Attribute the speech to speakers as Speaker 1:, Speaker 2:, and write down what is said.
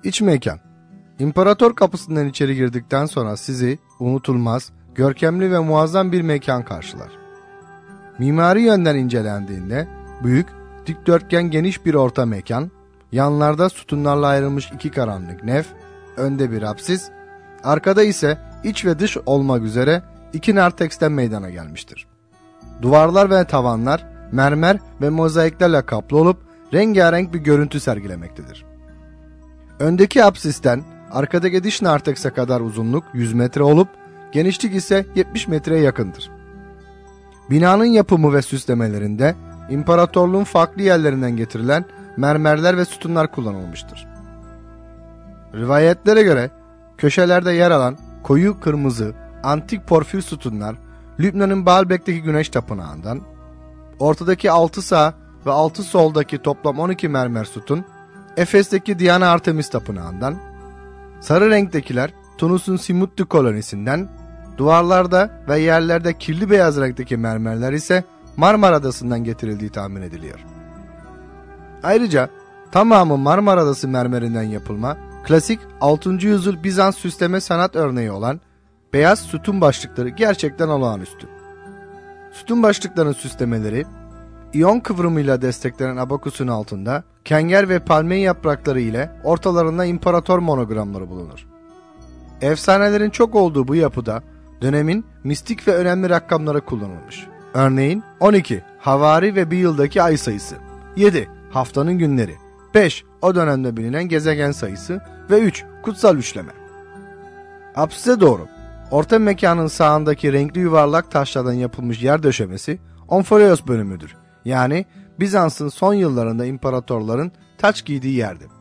Speaker 1: İç mekan. İmparator kapısından içeri girdikten sonra sizi unutulmaz, görkemli ve muazzam bir mekan karşılar. Mimari yönden incelendiğinde büyük, dikdörtgen geniş bir orta mekan, yanlarda sütunlarla ayrılmış iki karanlık nef, önde bir apsis, arkada ise iç ve dış olmak üzere iki narteksten meydana gelmiştir. Duvarlar ve tavanlar mermer ve mozaiklerle kaplı olup rengarenk bir görüntü sergilemektedir. Öndeki apsisten arkadaki dış nartekse kadar uzunluk 100 metre olup genişlik ise 70 metreye yakındır. Binanın yapımı ve süslemelerinde imparatorluğun farklı yerlerinden getirilen mermerler ve sütunlar kullanılmıştır. Rivayetlere göre köşelerde yer alan koyu kırmızı antik porfir sütunlar Lübnan'ın Baalbek'teki güneş tapınağından, ortadaki 6 sağ ve 6 soldaki toplam 12 mermer sütun Efes'teki Diana Artemis tapınağından, sarı renktekiler Tunus'un Simutlu kolonisinden, duvarlarda ve yerlerde kirli beyaz renkteki mermerler ise Marmara Adası'ndan getirildiği tahmin ediliyor. Ayrıca tamamı Marmara Adası mermerinden yapılma, klasik 6. yüzyıl Bizans süsleme sanat örneği olan beyaz sütun başlıkları gerçekten olağanüstü. Sütun başlıklarının süslemeleri, iyon kıvrımıyla desteklenen abakusun altında kenger ve palmiye yaprakları ile ortalarında imparator monogramları bulunur. Efsanelerin çok olduğu bu yapıda dönemin mistik ve önemli rakamları kullanılmış. Örneğin 12 havari ve bir yıldaki ay sayısı, 7 haftanın günleri, 5 o dönemde bilinen gezegen sayısı ve 3 kutsal üçleme. Apsise doğru orta mekanın sağındaki renkli yuvarlak taşlardan yapılmış yer döşemesi Onforeos bölümüdür. Yani Bizans'ın son yıllarında imparatorların taç giydiği yerdi.